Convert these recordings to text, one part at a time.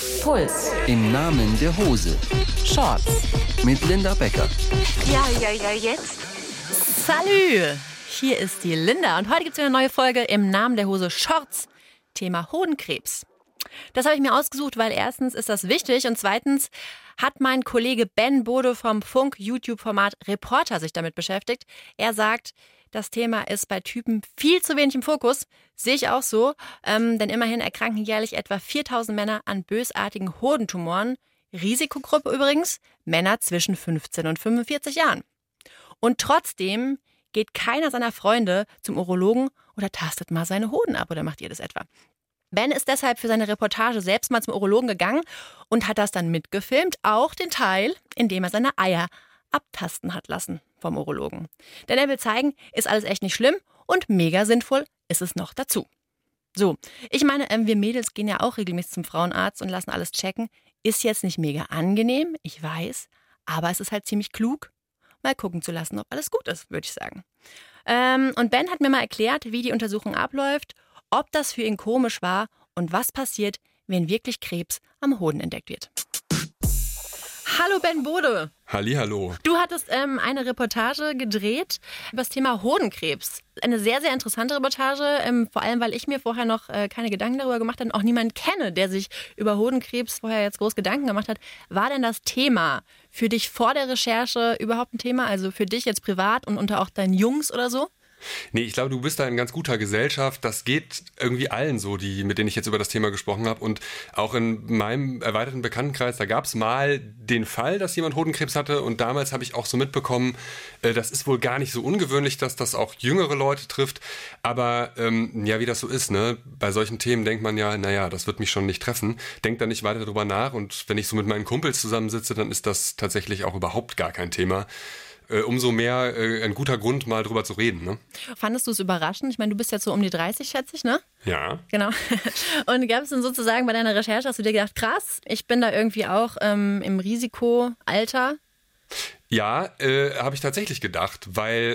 Puls. Im Namen der Hose. Shorts. Mit Linda Becker. Ja, jetzt. Salü! Hier ist die Linda und heute gibt es eine neue Folge im Namen der Hose Shorts. Thema Hodenkrebs. Das habe ich mir ausgesucht, weil erstens ist das wichtig und zweitens hat mein Kollege Ben Bode vom Funk-YouTube-Format Reporter sich damit beschäftigt. Er sagt, das Thema ist bei Typen viel zu wenig im Fokus. Sehe ich auch so, denn immerhin erkranken jährlich etwa 4000 Männer an bösartigen Hodentumoren. Risikogruppe übrigens, Männer zwischen 15 und 45 Jahren. Und trotzdem geht keiner seiner Freunde zum Urologen oder tastet mal seine Hoden ab oder macht ihr das etwa? Ben ist deshalb für seine Reportage selbst mal zum Urologen gegangen und hat das dann mitgefilmt, auch den Teil, in dem er seine Eier abtasten hat lassen vom Urologen. Denn er will zeigen, ist alles echt nicht schlimm und mega sinnvoll ist es noch dazu. So, ich meine, wir Mädels gehen ja auch regelmäßig zum Frauenarzt und lassen alles checken. Ist jetzt nicht mega angenehm, ich weiß, aber es ist halt ziemlich klug, mal gucken zu lassen, ob alles gut ist, würde ich sagen. Und Ben hat mir mal erklärt, wie die Untersuchung abläuft, ob das für ihn komisch war und was passiert, wenn wirklich Krebs am Hoden entdeckt wird. Hallo Ben Bode. Hallihallo. Du hattest eine Reportage gedreht über das Thema Hodenkrebs. Eine sehr, sehr interessante Reportage, vor allem, weil ich mir vorher noch keine Gedanken darüber gemacht habe und auch niemanden kenne, der sich über Hodenkrebs vorher jetzt groß Gedanken gemacht hat. War denn das Thema für dich vor der Recherche überhaupt ein Thema? Also für dich jetzt privat und unter auch deinen Jungs oder so? Nee, ich glaube, du bist da in ganz guter Gesellschaft. Das geht irgendwie allen so, mit denen ich jetzt über das Thema gesprochen habe. Und auch in meinem erweiterten Bekanntenkreis, da gab es mal den Fall, dass jemand Hodenkrebs hatte. Und damals habe ich auch so mitbekommen, das ist wohl gar nicht so ungewöhnlich, dass das auch jüngere Leute trifft. Aber ja, wie das so ist, ne? Bei solchen Themen denkt man ja, naja, das wird mich schon nicht treffen. Denkt da nicht weiter drüber nach. Und wenn ich so mit meinen Kumpels zusammensitze, dann ist das tatsächlich auch überhaupt gar kein Thema. Umso mehr ein guter Grund, mal drüber zu reden. Ne? Fandest du es überraschend? Ich meine, du bist jetzt so um die 30, schätze ich, ne? Ja. Genau. Und gab es denn sozusagen bei deiner Recherche, hast du dir gedacht, krass, ich bin da irgendwie auch im Risikoalter? Ja, habe ich tatsächlich gedacht, weil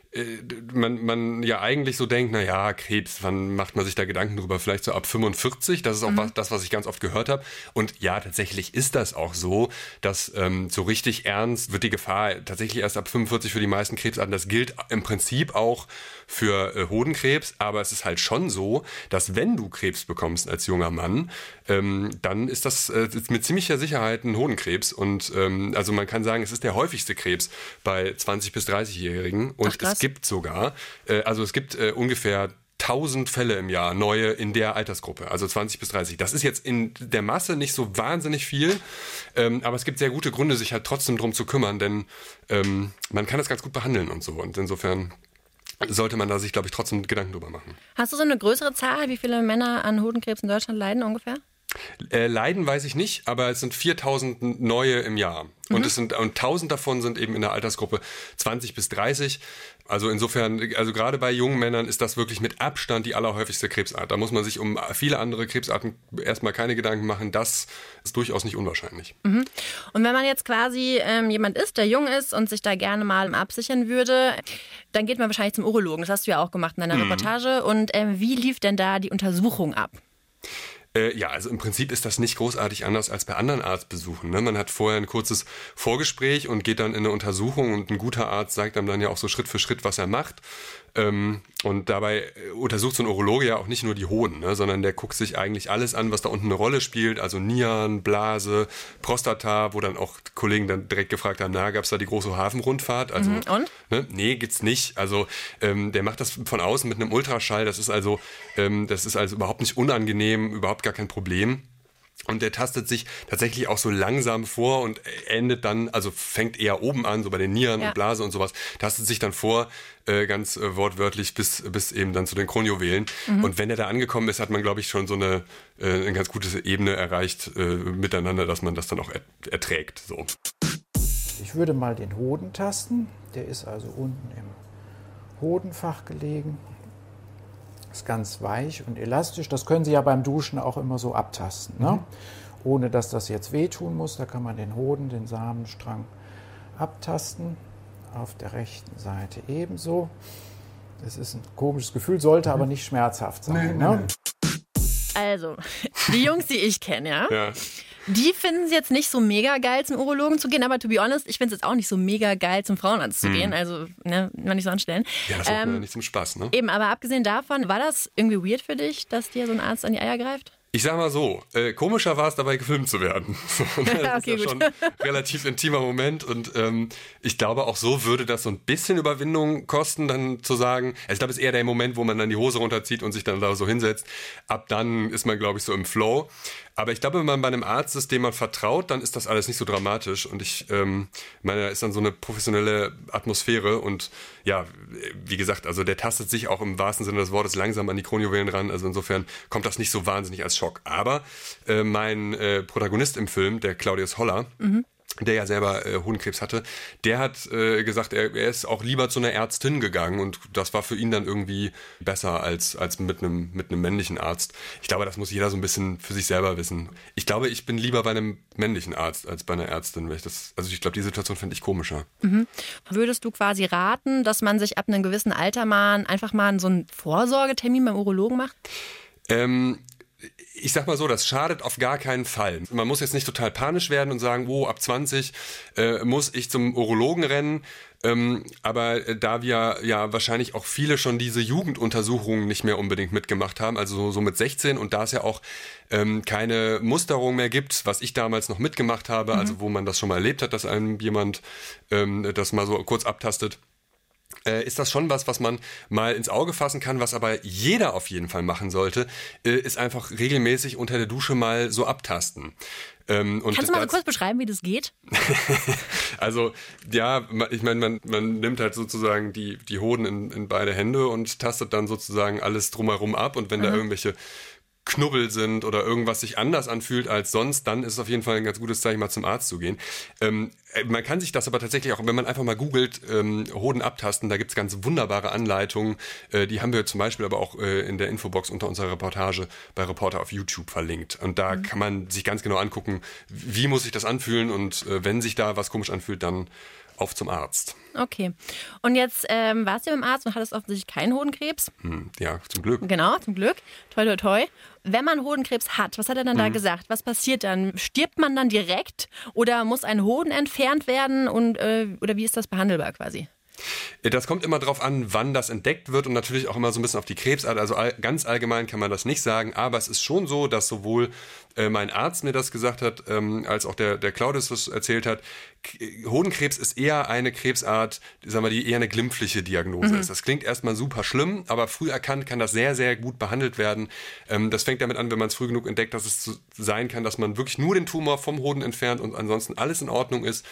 man ja eigentlich so denkt, naja, Krebs, wann macht man sich da Gedanken drüber? Vielleicht so ab 45, das ist auch das, was ich ganz oft gehört habe. Und ja, tatsächlich ist das auch so, dass so richtig ernst wird die Gefahr tatsächlich erst ab 45 für die meisten Krebsarten. Das gilt im Prinzip auch für Hodenkrebs, aber es ist halt schon so, dass wenn du Krebs bekommst als junger Mann, dann ist das mit ziemlicher Sicherheit ein Hodenkrebs. Und also man kann sagen, es ist der häufigste Krebs bei 20- bis 30-Jährigen. Und es gibt sogar, ungefähr 1000 Fälle im Jahr, neue in der Altersgruppe, also 20 bis 30. Das ist jetzt in der Masse nicht so wahnsinnig viel, aber es gibt sehr gute Gründe, sich halt trotzdem drum zu kümmern, denn man kann das ganz gut behandeln und so. Und insofern sollte man da sich, glaube ich, trotzdem Gedanken drüber machen. Hast du so eine größere Zahl, wie viele Männer an Hodenkrebs in Deutschland leiden ungefähr? Leiden weiß ich nicht, aber es sind 4000 neue im Jahr. Und 1000 davon sind eben in der Altersgruppe 20 bis 30. Also insofern, also gerade bei jungen Männern ist das wirklich mit Abstand die allerhäufigste Krebsart. Da muss man sich um viele andere Krebsarten erstmal keine Gedanken machen. Das ist durchaus nicht unwahrscheinlich. Und wenn man jetzt quasi jemand ist, der jung ist und sich da gerne mal absichern würde, dann geht man wahrscheinlich zum Urologen. Das hast du ja auch gemacht in deiner Reportage. Und wie lief denn da die Untersuchung ab? Ja, also im Prinzip ist das nicht großartig anders als bei anderen Arztbesuchen. Ne? Man hat vorher ein kurzes Vorgespräch und geht dann in eine Untersuchung und ein guter Arzt sagt einem dann ja auch so Schritt für Schritt, was er macht. Und dabei untersucht so ein Urologe ja auch nicht nur die Hoden, ne, sondern der guckt sich eigentlich alles an, was da unten eine Rolle spielt, also Nieren, Blase, Prostata, wo dann auch Kollegen dann direkt gefragt haben, na, gab's da die große Hafenrundfahrt? Also, und? Ne, nee, gibt's nicht. Also der macht das von außen mit einem Ultraschall, das ist also überhaupt nicht unangenehm, überhaupt gar kein Problem. Und der tastet sich tatsächlich auch so langsam vor und endet dann, also fängt eher oben an, so bei den Nieren und Blase und sowas, tastet sich dann vor, ganz wortwörtlich bis eben dann zu den Kronjuwelen. Und wenn er da angekommen ist, hat man, glaube ich, schon so eine ganz gute Ebene erreicht miteinander, dass man das dann auch erträgt. So. Ich würde mal den Hoden tasten. Der ist also unten im Hodenfach gelegen. Ist ganz weich und elastisch. Das können Sie ja beim Duschen auch immer so abtasten, ne? Ohne dass das jetzt wehtun muss. Da kann man den Hoden, den Samenstrang abtasten. Auf der rechten Seite ebenso. Das ist ein komisches Gefühl, sollte aber nicht schmerzhaft sein. Ne? Also, Die Jungs, die ich kenne, Ja. die finden es jetzt nicht so mega geil, zum Urologen zu gehen, aber to be honest, ich finde es jetzt auch nicht so mega geil, zum Frauenarzt zu gehen. Also, ne, mal nicht so anstellen. Ja, das macht man ja nicht zum Spaß, ne? Eben, aber abgesehen davon, war das irgendwie weird für dich, dass dir so ein Arzt an die Eier greift? Ich sag mal so, komischer war es dabei, gefilmt zu werden. Das Okay, ist ja gut. schon ein relativ intimer Moment und ich glaube, auch so würde das so ein bisschen Überwindung kosten, dann zu sagen, also ich glaube, es ist eher der Moment, wo man dann die Hose runterzieht und sich dann da so hinsetzt. Ab dann ist man, glaube ich, so im Flow. Aber ich glaube, wenn man bei einem Arzt ist, dem man vertraut, dann ist das alles nicht so dramatisch. Und ich meine, da ist dann so eine professionelle Atmosphäre. Und ja, wie gesagt, also der tastet sich auch im wahrsten Sinne des Wortes langsam an die Kronjuwelen ran. Also insofern kommt das nicht so wahnsinnig als Schock. Aber mein Protagonist im Film, der Claudius Holler, der ja selber Hodenkrebs hatte, der hat gesagt, er ist auch lieber zu einer Ärztin gegangen und das war für ihn dann irgendwie besser als mit einem männlichen Arzt. Ich glaube, das muss jeder so ein bisschen für sich selber wissen. Ich glaube, ich bin lieber bei einem männlichen Arzt als bei einer Ärztin. Also ich glaube, die Situation finde ich komischer. Würdest du quasi raten, dass man sich ab einem gewissen Alter mal einfach mal so einen Vorsorgetermin beim Urologen macht? Ich sag mal so, das schadet auf gar keinen Fall. Man muss jetzt nicht total panisch werden und sagen, ab 20 muss ich zum Urologen rennen. Aber da wir ja wahrscheinlich auch viele schon diese Jugenduntersuchungen nicht mehr unbedingt mitgemacht haben, also so mit 16 und da es ja auch keine Musterung mehr gibt, was ich damals noch mitgemacht habe, also wo man das schon mal erlebt hat, dass einem jemand das mal so kurz abtastet, ist das schon was man mal ins Auge fassen kann, was aber jeder auf jeden Fall machen sollte, ist einfach regelmäßig unter der Dusche mal so abtasten. Und Kannst du mal so kurz beschreiben, wie das geht? Also, ja, ich meine, man nimmt halt sozusagen die Hoden in beide Hände und tastet dann sozusagen alles drumherum ab und wenn da irgendwelche Knubbel sind oder irgendwas sich anders anfühlt als sonst, dann ist es auf jeden Fall ein ganz gutes Zeichen, mal zum Arzt zu gehen. Man kann sich das aber tatsächlich auch, wenn man einfach mal googelt, Hoden abtasten, da gibt's ganz wunderbare Anleitungen. Die haben wir zum Beispiel aber auch in der Infobox unter unserer Reportage bei Reporter auf YouTube verlinkt. Und da kann man sich ganz genau angucken, wie muss sich das anfühlen und wenn sich da was komisch anfühlt, dann auf zum Arzt. Okay. Und jetzt warst du beim Arzt und hattest offensichtlich keinen Hodenkrebs. Ja, zum Glück. Genau, zum Glück. Toi, toi, toi. Wenn man Hodenkrebs hat, was hat er denn da gesagt? Was passiert dann? Stirbt man dann direkt oder muss ein Hoden entfernt werden und oder wie ist das behandelbar quasi? Das kommt immer drauf an, wann das entdeckt wird und natürlich auch immer so ein bisschen auf die Krebsart. Also ganz allgemein kann man das nicht sagen, aber es ist schon so, dass sowohl mein Arzt mir das gesagt hat, als auch der Claudius das erzählt hat. Hodenkrebs ist eher eine Krebsart, sagen wir, die eher eine glimpfliche Diagnose ist. Das klingt erstmal super schlimm, aber früh erkannt kann das sehr, sehr gut behandelt werden. Das fängt damit an, wenn man es früh genug entdeckt, dass es sein kann, dass man wirklich nur den Tumor vom Hoden entfernt und ansonsten alles in Ordnung ist.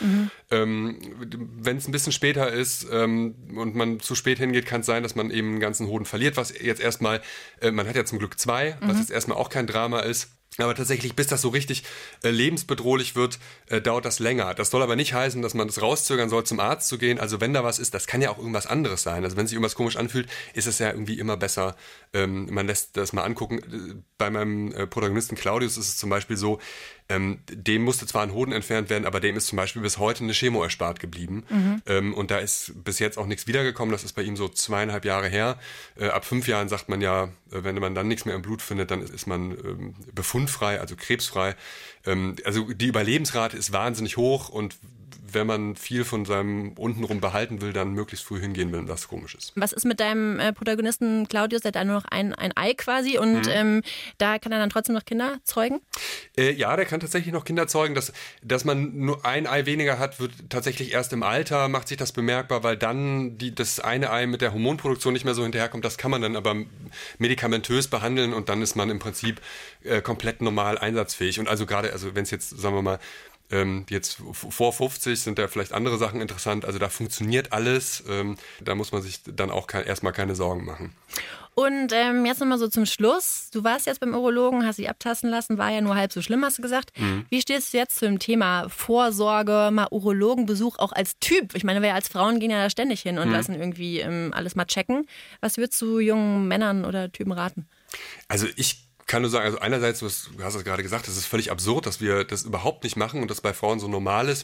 Wenn es ein bisschen später ist und man zu spät hingeht, kann es sein, dass man eben einen ganzen Hoden verliert, was jetzt erstmal, man hat ja zum Glück 2, was jetzt erstmal auch kein Drama ist. Aber tatsächlich, bis das so richtig lebensbedrohlich wird, dauert das länger. Das soll aber nicht heißen, dass man das rauszögern soll, zum Arzt zu gehen. Also wenn da was ist, das kann ja auch irgendwas anderes sein. Also wenn sich irgendwas komisch anfühlt, ist es ja irgendwie immer besser, man lässt das mal angucken. Bei meinem Protagonisten Claudius ist es zum Beispiel so, dem musste zwar ein Hoden entfernt werden, aber dem ist zum Beispiel bis heute eine Chemo erspart geblieben. Und da ist bis jetzt auch nichts wiedergekommen. Das ist bei ihm so 2,5 Jahre her. Ab 5 Jahren sagt man ja, wenn man dann nichts mehr im Blut findet, dann ist man befundfrei, also krebsfrei. Also die Überlebensrate ist wahnsinnig hoch und wenn man viel von seinem untenrum behalten will, dann möglichst früh hingehen, wenn das komisch ist. Was ist mit deinem Protagonisten Claudius? Der hat da nur noch ein Ei quasi und da kann er dann trotzdem noch Kinder zeugen? Ja, der kann tatsächlich noch Kinder zeugen. Dass man nur ein Ei weniger hat, wird tatsächlich erst im Alter, macht sich das bemerkbar, weil dann das eine Ei mit der Hormonproduktion nicht mehr so hinterherkommt. Das kann man dann aber medikamentös behandeln und dann ist man im Prinzip komplett normal einsatzfähig. Und also gerade, wenn es jetzt, sagen wir mal, jetzt vor 50 sind da vielleicht andere Sachen interessant. Also da funktioniert alles. Da muss man sich dann auch erstmal keine Sorgen machen. Und jetzt nochmal so zum Schluss. Du warst jetzt beim Urologen, hast dich abtasten lassen, war ja nur halb so schlimm, hast du gesagt. Wie stehst du jetzt zum Thema Vorsorge, mal Urologenbesuch auch als Typ? Ich meine, wir als Frauen gehen ja da ständig hin und lassen irgendwie alles mal checken. Was würdest du jungen Männern oder Typen raten? Also ich kann nur sagen, also einerseits, du hast es gerade gesagt, es ist völlig absurd, dass wir das überhaupt nicht machen und das bei Frauen so normal ist.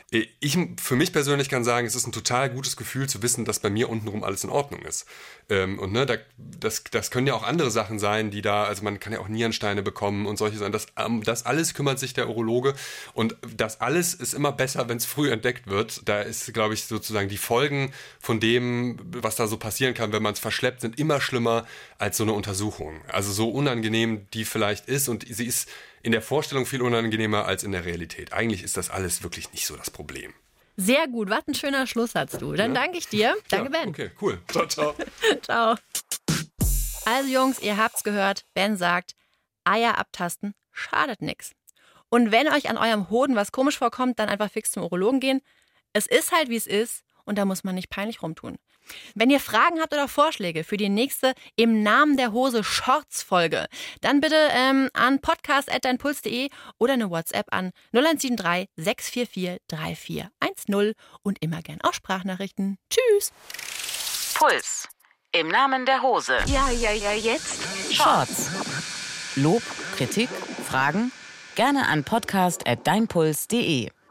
Für mich persönlich kann sagen, es ist ein total gutes Gefühl zu wissen, dass bei mir untenrum alles in Ordnung ist. Und ne, das können ja auch andere Sachen sein, die da, also man kann ja auch Nierensteine bekommen und solche Sachen. Das alles kümmert sich der Urologe und das alles ist immer besser, wenn es früh entdeckt wird. Da ist, glaube ich, sozusagen die Folgen von dem, was da so passieren kann, wenn man es verschleppt, sind immer schlimmer als so eine Untersuchung. Also so unangenehm die vielleicht ist und sie ist in der Vorstellung viel unangenehmer als in der Realität. Eigentlich ist das alles wirklich nicht so das Problem. Sehr gut, was ein schöner Schlusssatz, du. Dann danke ich dir. Danke, Ben. Okay, cool. Ciao, ciao. Ciao. Also Jungs, ihr habt's gehört. Ben sagt, Eier abtasten schadet nix. Und wenn euch an eurem Hoden was komisch vorkommt, dann einfach fix zum Urologen gehen. Es ist halt, wie es ist und da muss man nicht peinlich rumtun. Wenn ihr Fragen habt oder Vorschläge für die nächste Im Namen der Hose Shorts-Folge, dann bitte an podcast@deinpuls.de oder eine WhatsApp an 0173 644 3410 und immer gern auch Sprachnachrichten. Tschüss! Puls. Im Namen der Hose. Ja, jetzt. Shorts. Lob, Kritik, Fragen? Gerne an podcast@deinpuls.de.